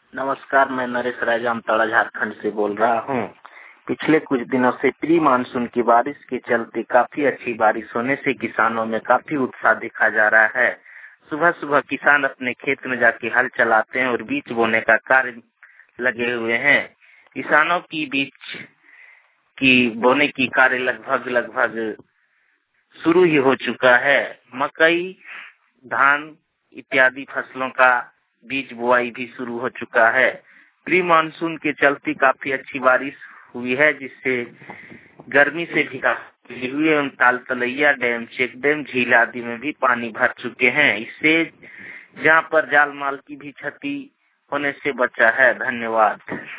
नमस्कार, मैं नरेश राय जामताड़ा झारखंड से बोल रहा हूँ। पिछले कुछ दिनों से प्री मानसून की बारिश के चलते काफी अच्छी बारिश होने से किसानों में काफी उत्साह देखा जा रहा है। सुबह सुबह किसान अपने खेत में जाके हल चलाते हैं और बीज बोने का कार्य लगे हुए हैं। किसानों की बीज की बोने की कार्य लगभग शुरू ही हो चुका है। मकई, धान इत्यादि फसलों का बीज बुआई भी शुरू हो चुका है। प्री मानसून के चलते काफी अच्छी बारिश हुई है, जिससे गर्मी से भी राहत हुई है। ताल तलैया डैम, चेक डैम, झील आदि में भी पानी भर चुके हैं। इससे जहां पर जान माल की भी क्षति होने से बचा है। धन्यवाद।